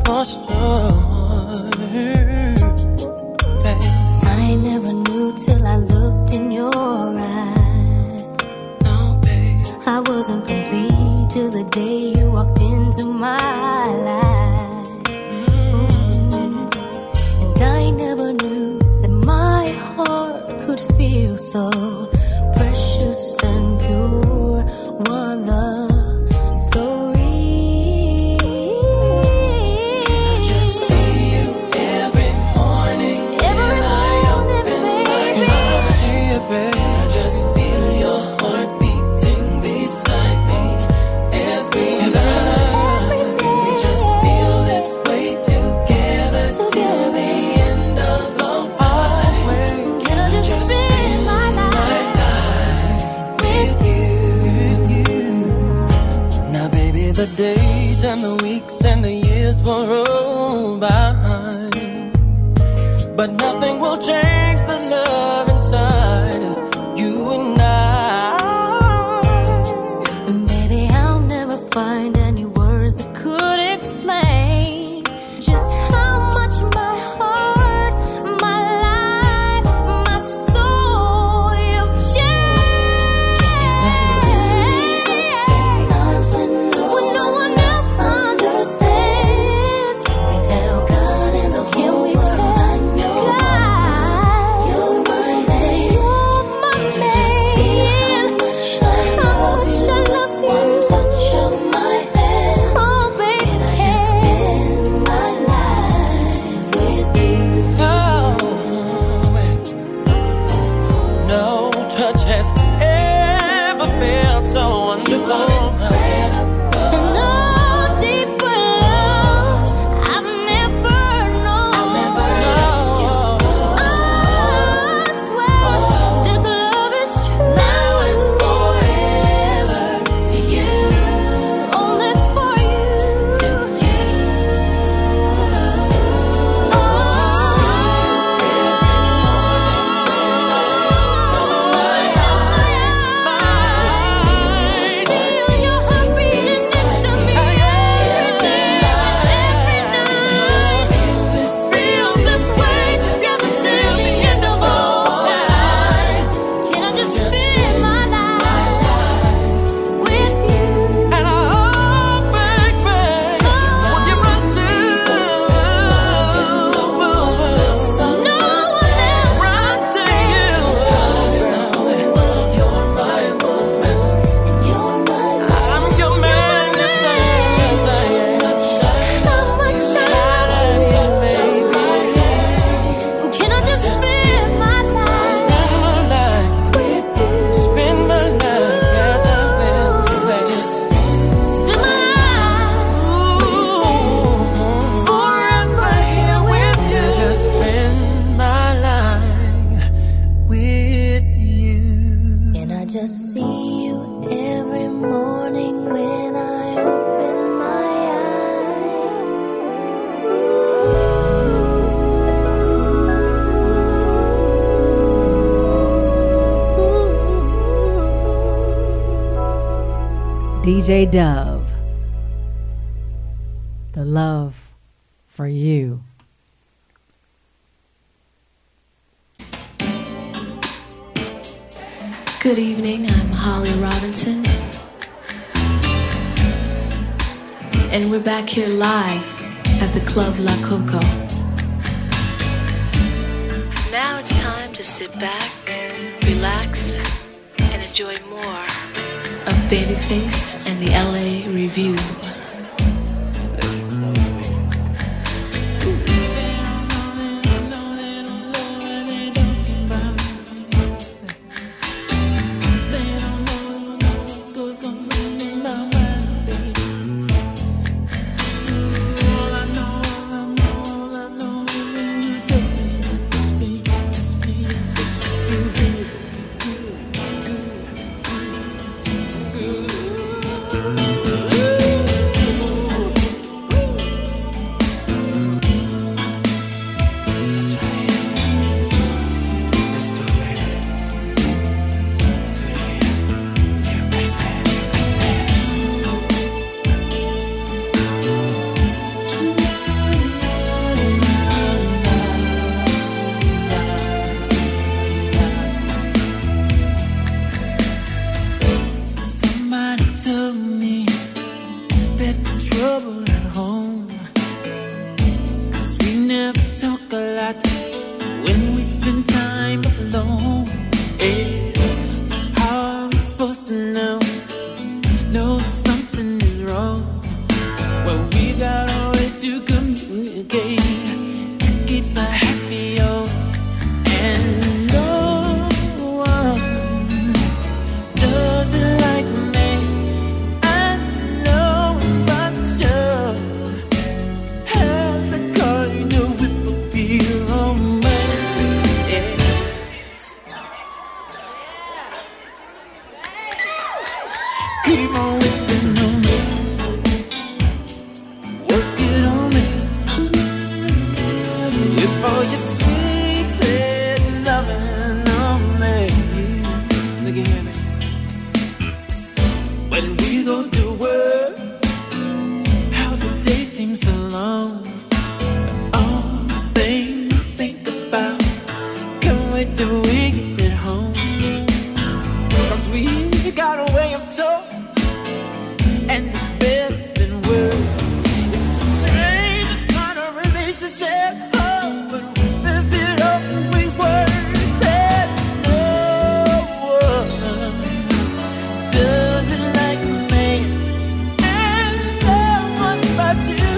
for sure. Babe. I never knew till I looked in your eyes. No, babe. I wasn't complete till the day you walked into my life. And I never knew that my heart could feel so precious and pure. One love. The days and the weeks and the years will roll by, but nothing will change the love inside of you and I. And baby, I'll never find any words that could explain just how much my heart, my life, my soul, you've changed. When no one else understands, we tell God and the whole world I know you're my babe. You're my babe. How much I love you. One touch of my hand. Oh, baby. And I just spend my life with you. No touch has ever felt so wonderful. DJ Dove, the love for you. Good evening, I'm Holly Robinson, and we're back here live at the Club La Coco. Now it's time to sit back, relax, and enjoy more of Babyface and the LA Review. gay. It keeps her happy, oh, and no one does it like me. I know but sure has a kind of whip appeal on me. Keep on whipping on me, work it on me. If all your sweet, sweet loving on me. Look at here, baby. When we go to work, how the day seems so long. All the things I think about, can't wait till we get home. 'Cause we got a way of talking, and it's better than words. It's the strangest kind of relationship, oh, but there's still always words. And no one does it like me, and no one but you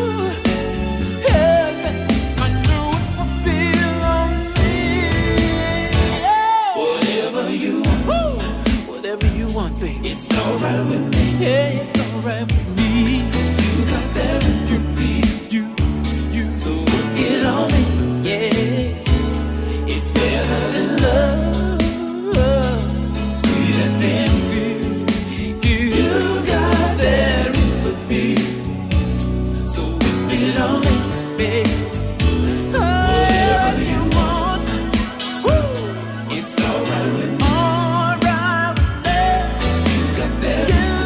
has that kind of feel on me. Yeah. Whatever you want, whatever you want, baby, it's alright with me. Yeah, it's alright with me. You got that you so get on me. Yeah, it's better than love, sweetest than fear. You got that recipe, so whip it on me, baby. Whatever you want, woo, it's alright with me. Alright with me. You got that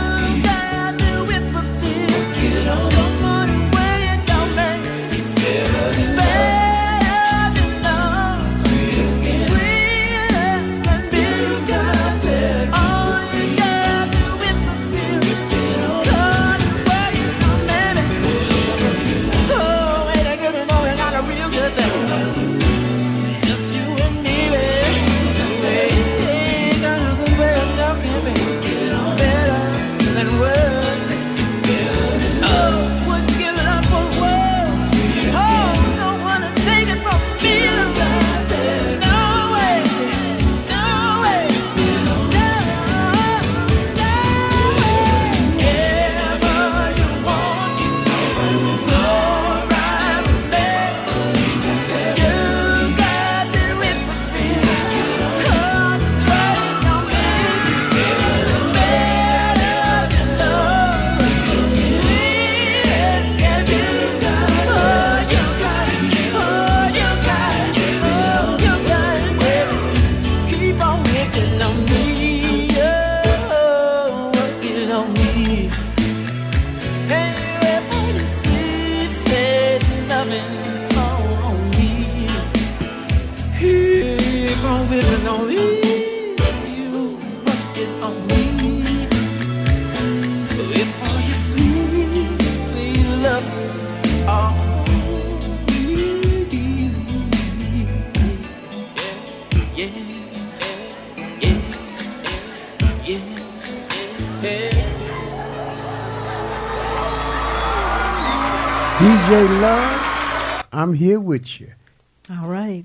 DJ Love, I'm here with you. All right.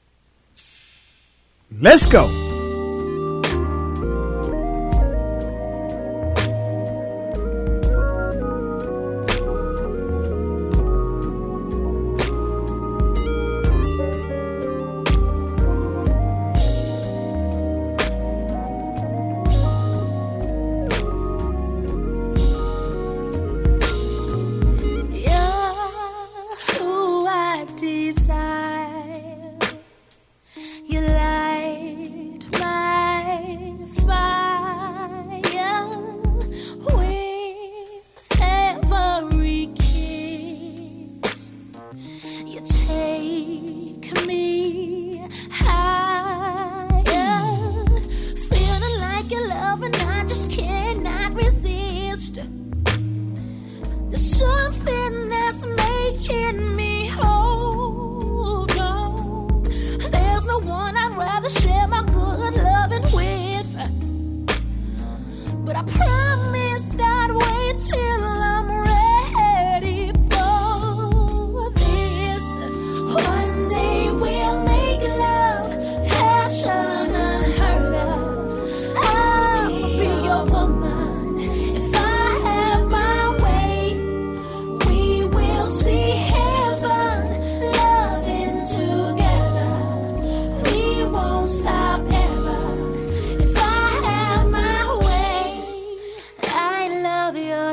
Let's go. Who I desire, you light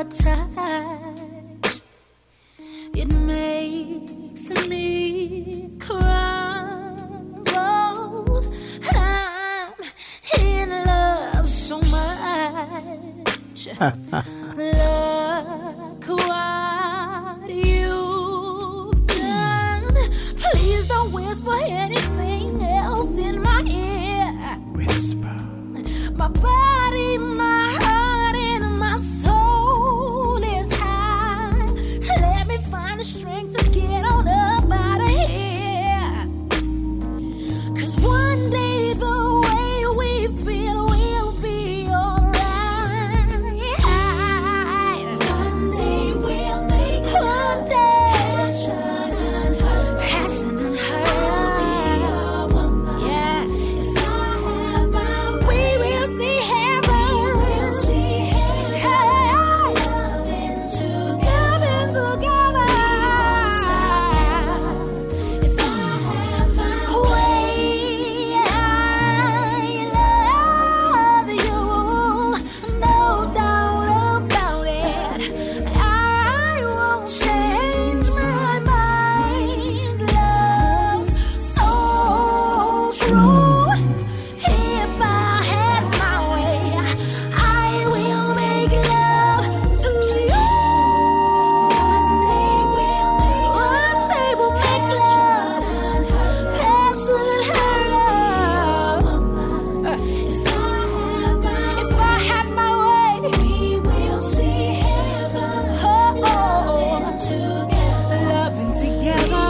touch, it makes me cry. Oh, I'm in love so much. Look what you've done. Please don't whisper anything else in my ear. Whisper. My body, my heart, and my soul is high. Let me find the strength to get on up out of here. 'Cause one day the way we feel will be alright. One day we'll make one day passion and hurt. Yeah. If I have my way, we will see heaven. Loving together. If I have my way, I love you. No doubt about it. I won't change my mind. Love's so true. If I had my way, I will make love to you. One day we'll make love. Passion and hurt. If I had my way, we will see heaven. Loving together.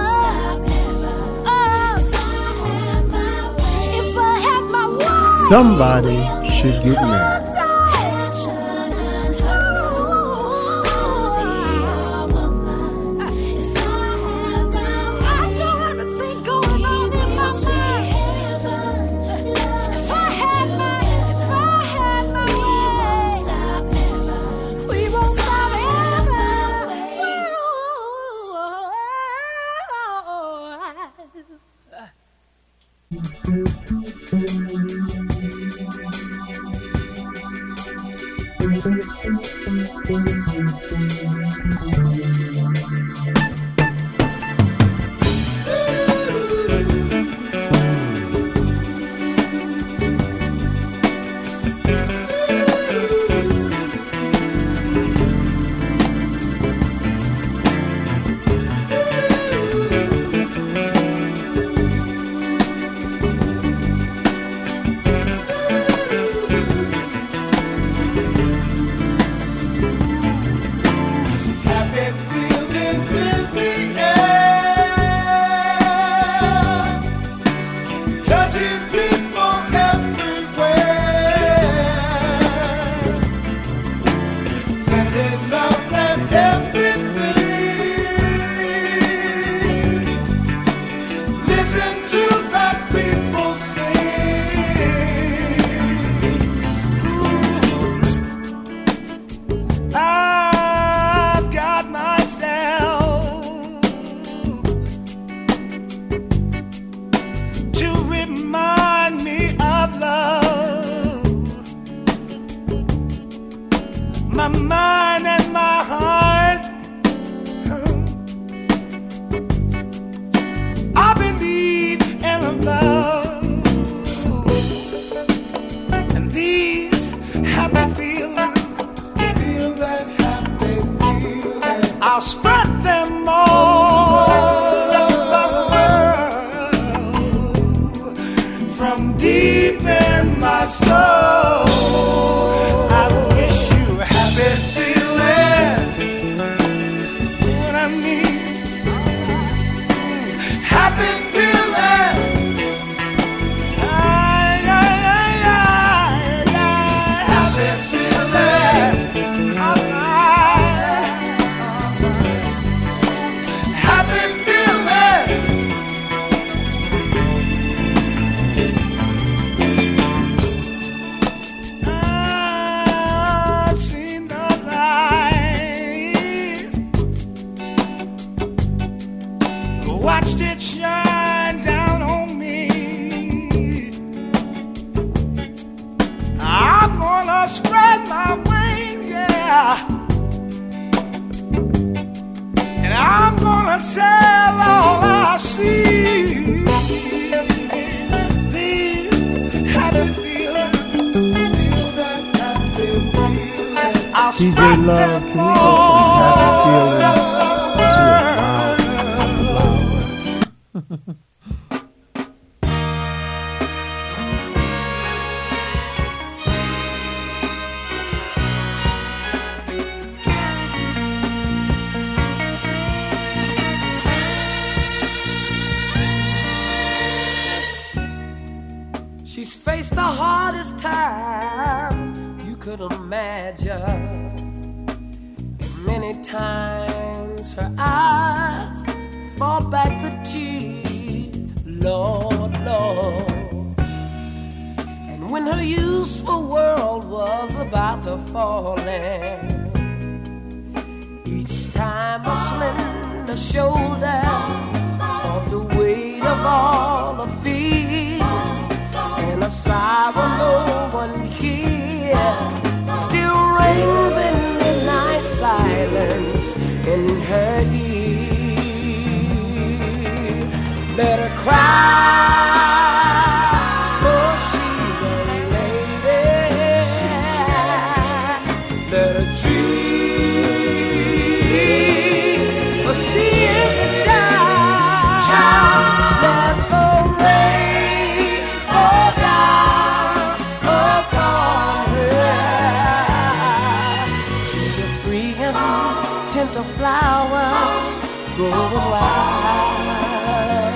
If I had my way, Somebody should get married. I've got myself to remind me of love. My mind and my heart, I believe in love. And these happy feelings, feel that happy feeling, I'll spread them all over the world. From deep in my soul, I wish you happy feelings. What I mean, happy feelings. Happy feelings. All right. DJ Love, can we go from happy feelings to a flower? She's faced the hardest times you could imagine. And many times her eyes fall back the tears, Lord, Lord. And when her useful world was about to fall in, each time her slender shoulders felt the weight of all the fears, and a sorrow no one hears still rings in midnight silence in her ear. Let her cry, for she's a lady. Let her dream, for she is a child. Let the rain fall down upon her. She's a free and gentle flower growing wild.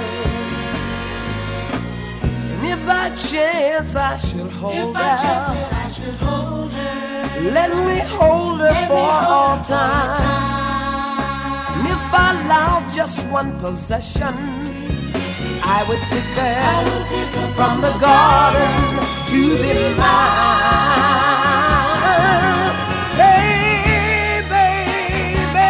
And if by chance I should hold her, let me hold her for all time. And if I allow just one possession, I would pick her from the garden to be mine. Hey, baby,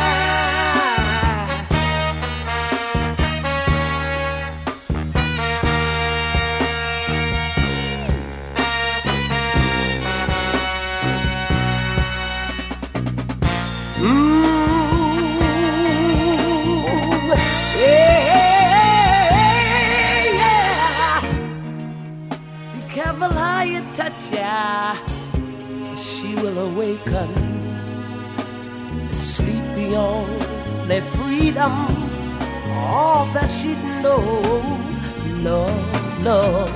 careful how you touch her, she will awaken and sleep the only freedom, all that she'd know. Love, love.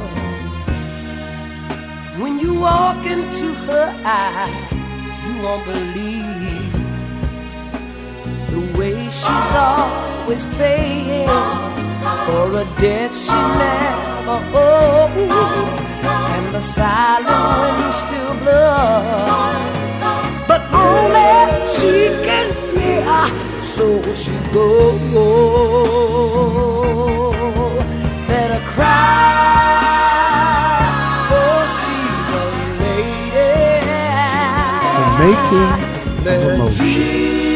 When you walk into her eyes, you won't believe the way she's always paying for a debt she never owed. And the silent wind still blows, but only she can hear, so she goes. Let her cry, for she's a lady. The makings of emotion.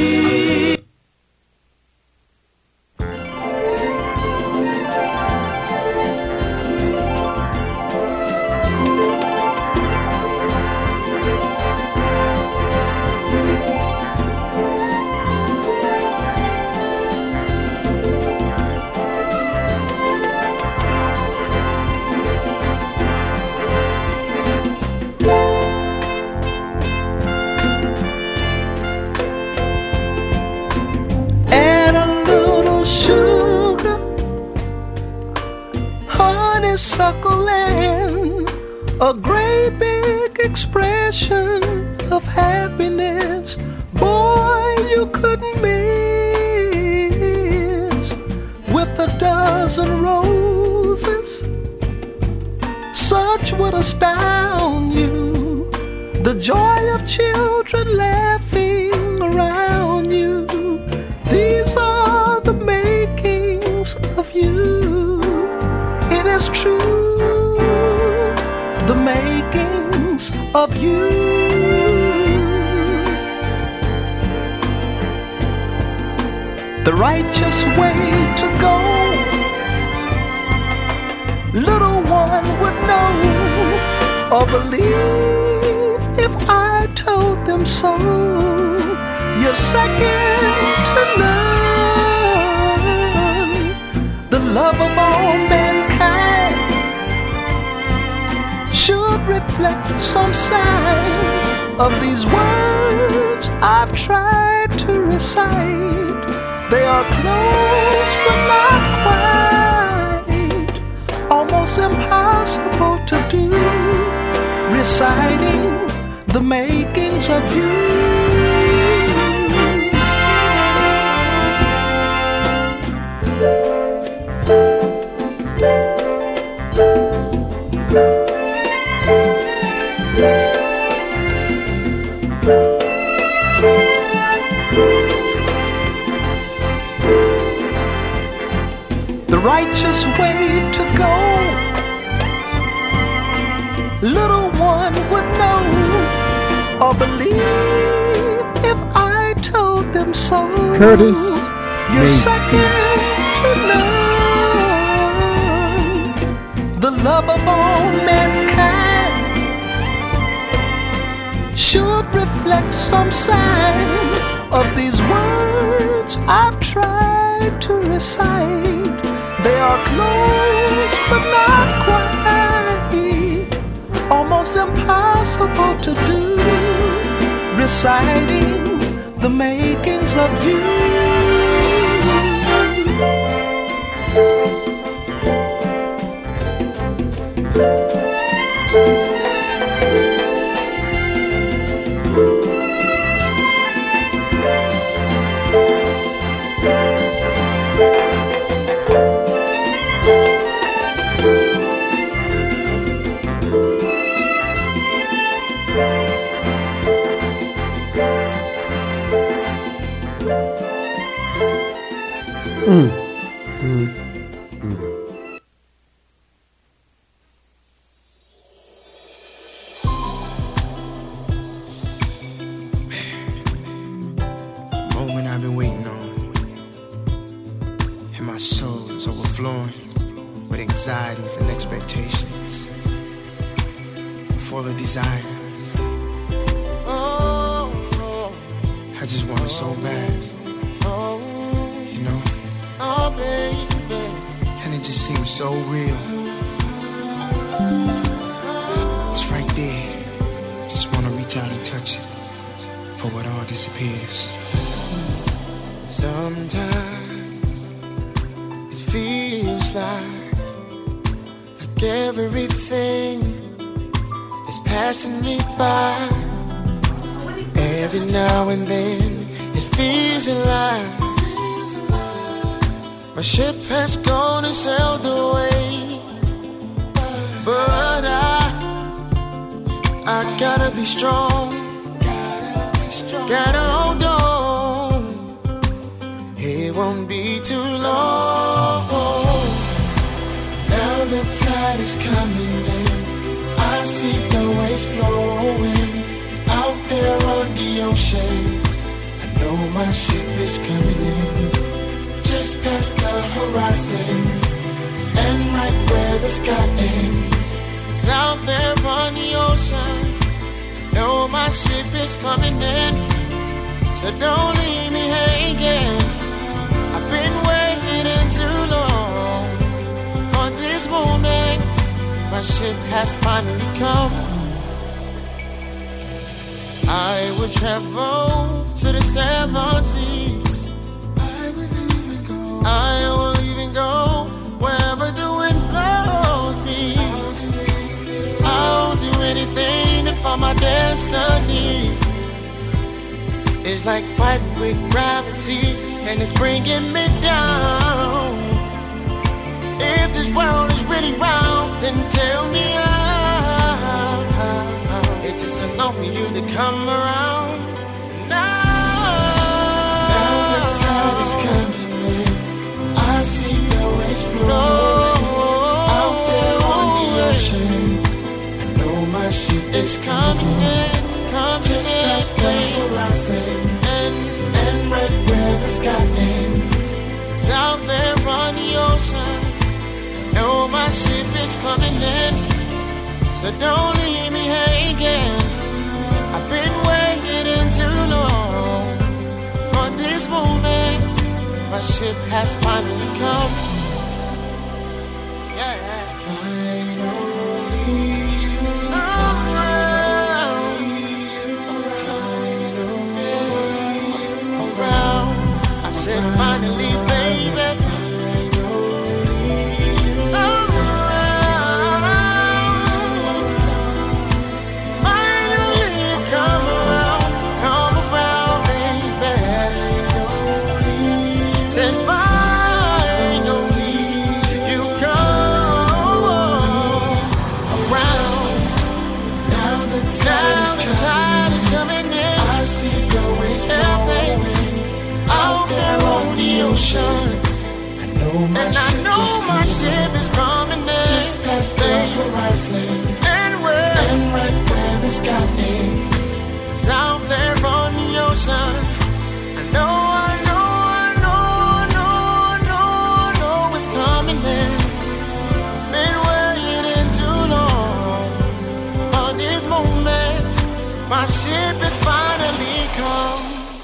Honeysuckle-land, a great big expression of happiness, boy, you couldn't miss. With a dozen roses, such would astound you, the joy of children laughing around you. These are the makings of you. It is true, the makings of you. The righteous way to go, little one would know or believe if I told them so. You're second to none, the love of all mankind should reflect some sign of these words I've tried to recite. They are close but not quite, almost impossible to do, reciting the makings of you. The righteous way to go, little one would know or believe if I told them so. Curtis You're Mayfield. second to none, the love of all mankind should reflect some sign of these words I've tried to recite. They are close but not quite, almost impossible to do, reciting the makings of you. Moment I've been waiting on, and my soul is overflowing with anxieties and expectations, full of desire. I just want it so bad, you know. And it just seems so real. It's right there. Just wanna reach out and touch it before it all disappears. Sometimes it feels like everything is passing me by. Every now and then it feels alive. My ship has gone and sailed away, but I gotta be strong. Gotta hold on. It won't be too long. Now the tide is coming in. I see the waves flowing out there on the ocean. I know my ship is coming in, just past the horizon, and right where the sky ends. It's out there on the ocean. I know my ship is coming in, so don't leave me hanging. I've been waiting too long for this moment. My ship has finally come. I will travel to the 7 seas. I will even go wherever the wind blows me. I'll do anything to find my destiny. It's like fighting with gravity, and it's bringing me down. If this world is really round, then tell me how. It's just enough for you to come around. Now the tide is coming in. I see the waves flowing out there on the ocean. I know my ship is coming in, just past the horizon, and right where the sky ends. It's out there on the ocean. I know my ship is coming in, so don't leave me hanging. I've been waiting too long for this moment. My ship has finally come. Yeah. Finally, said finally, baby. And I know my ship is coming in just past the horizon, and right where the sky ends, it's out there on the ocean. I know it's coming in. Been waiting too long for this moment. My ship is finally come.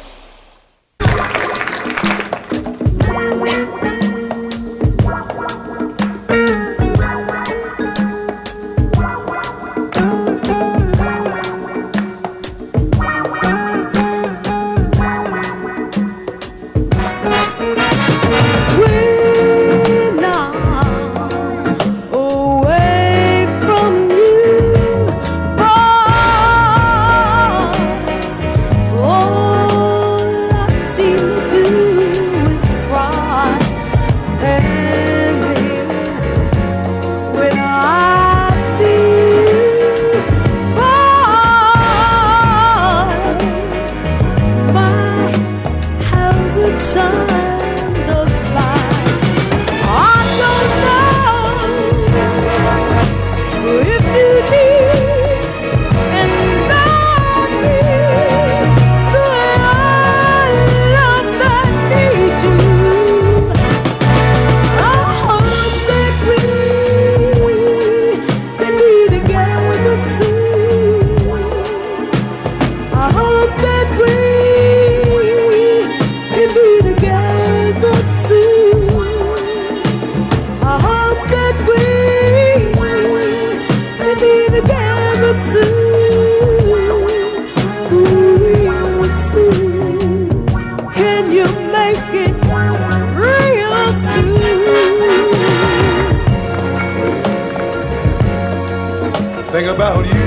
Think about you,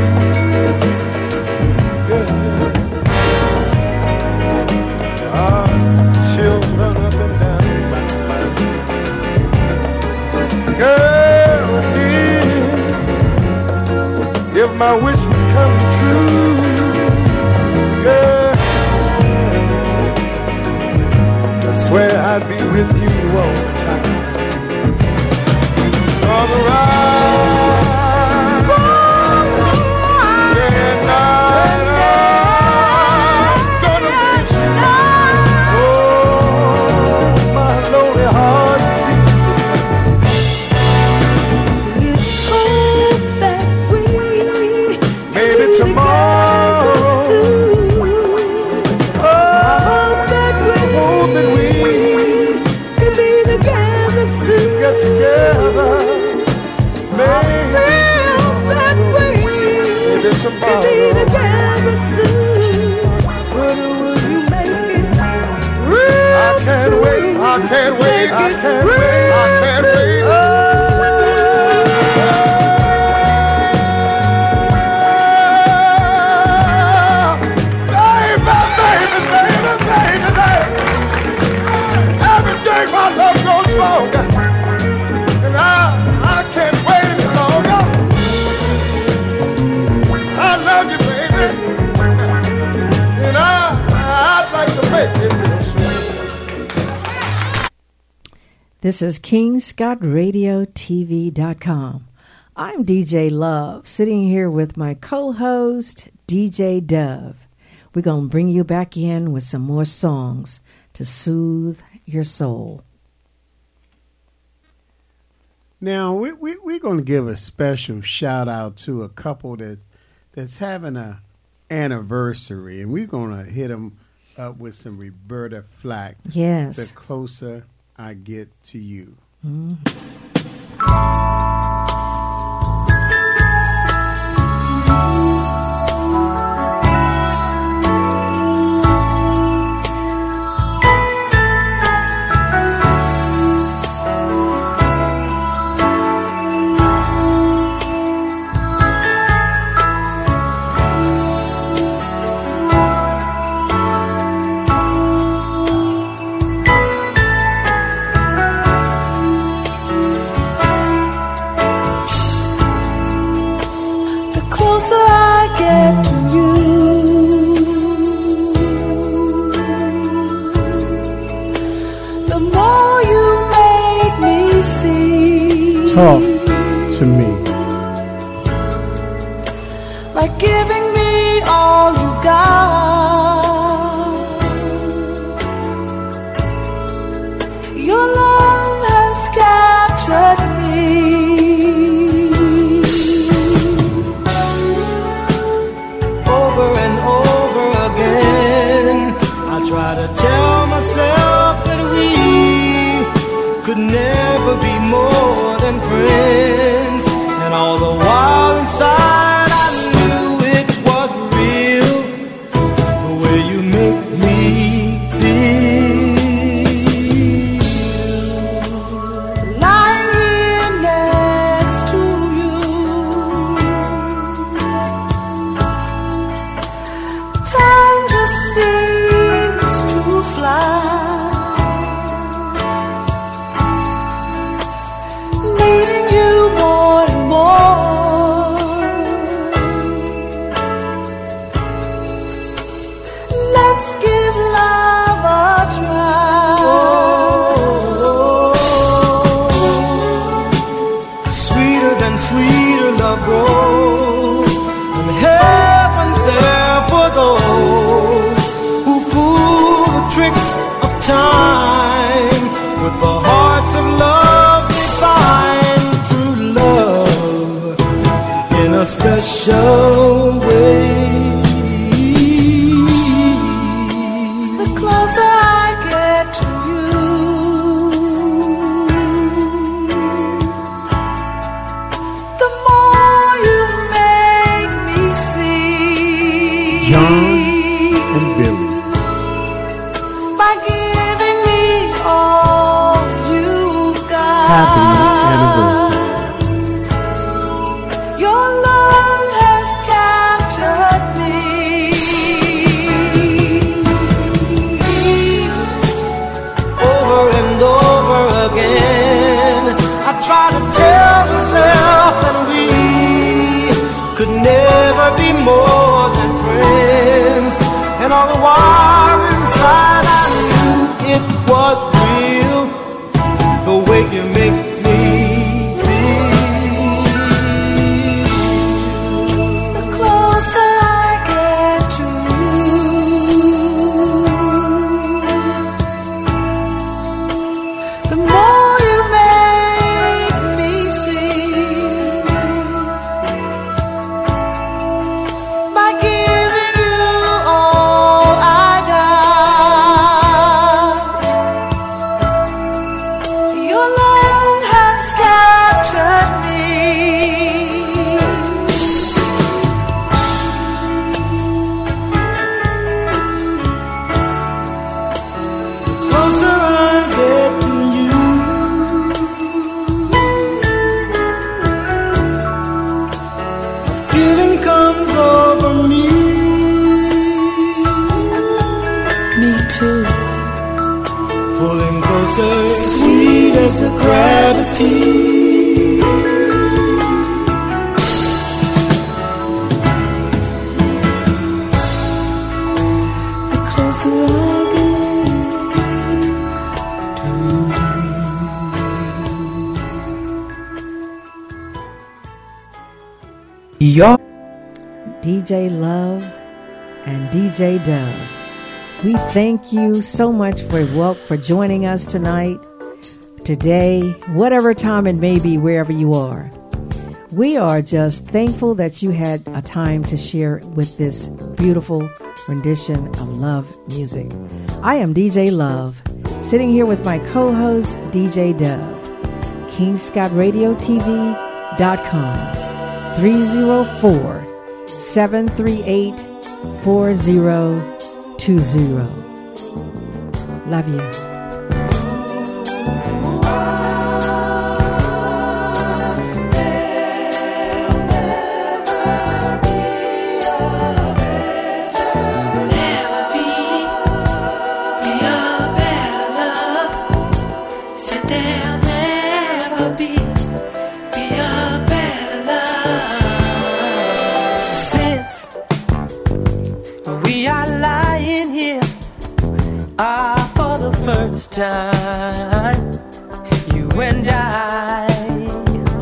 girl. Chills run up and down my spine. Girl, dear, if my wish would come true, girl, I swear I'd be with you all the time. On the ride. I can't wait. Every day my love grows stronger, and I can't wait any longer. I love you, baby, and I'd like to make it real sweet. This is KingScottRadioTV.com. I'm DJ Love, sitting here with my co-host, DJ Dove. We're going to bring you back in with some more songs to soothe your soul. Now, we're going to give a special shout-out to a couple that's having an anniversary, and we're going to hit them up with some Roberta Flack. Yes. The Closer I Get to You. Mm-hmm. Talk to me. By giving me all you got. Your love has captured me. Over and over again, I try to tell myself that we could never be more than friends, and all the while inside I knew it was real, the way you make me feel. Lying here next to you, time just seems to fly. Needing you more and more. Let's give love a try. Sweeter than sweeter love grows, and heaven's there for those who fool the tricks of time with the hearts of love. They find true love in a special way. The closer I get to you, the more you make me see. John and Billy. By giving me all you got. Happy anniversary. Your love has captured me. Over and over again, I try to tell myself that we could never be more than friends, and all the while inside I knew it was real, the way you make me feel. The closer I get to you, the more you make me see. By giving you all I got, your love has captured me. Closer I get to you, a feeling comes over me. Me too. Pulling closer, sweet as the gravity. The closer I Yo. DJ Love and DJ Dove. We thank you so much for joining us tonight, today, whatever time it may be, wherever you are. We are just thankful that you had a time to share with this beautiful rendition of love music. I am DJ Love, sitting here with my co-host, DJ Dove. KingScottRadioTV.com 304-738-4020. Love you. Time, you and I,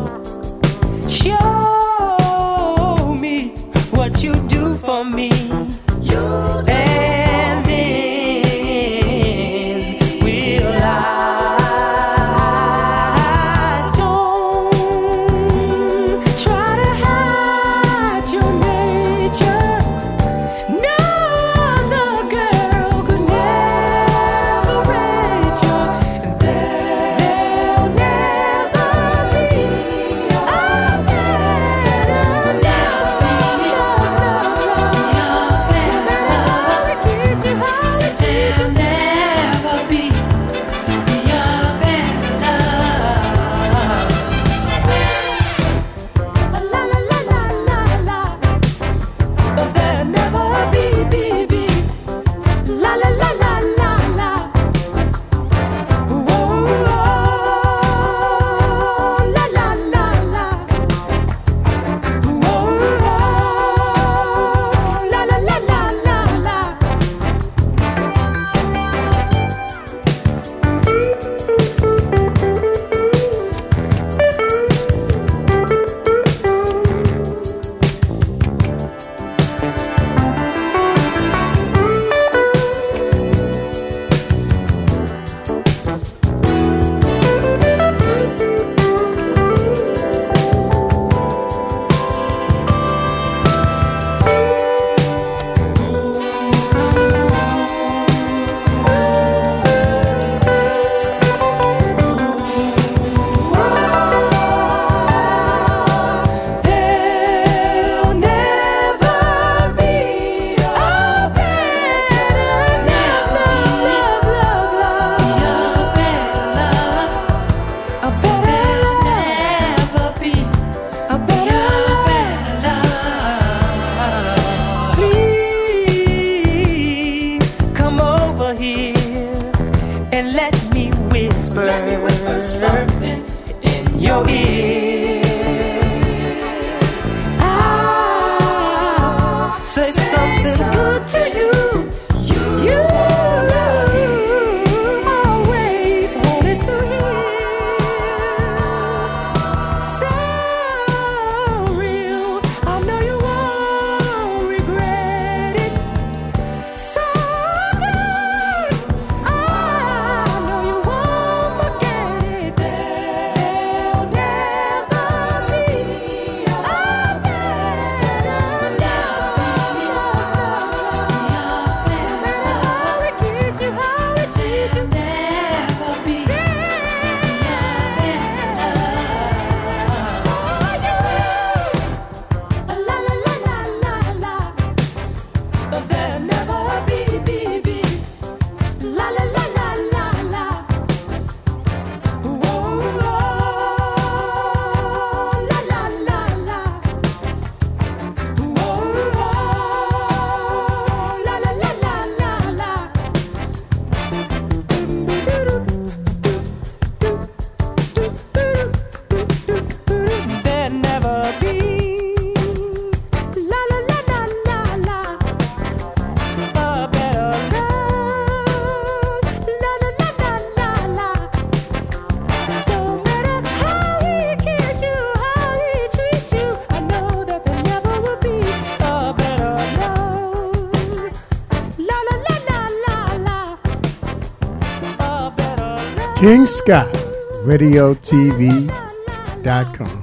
over here and let me whisper something in your ear. I'll say something good to you. You always wanted to hear. So real, I know you won't regret it. So good, I know you won't forget it. There'll never be a King Scott, RadioTV.com.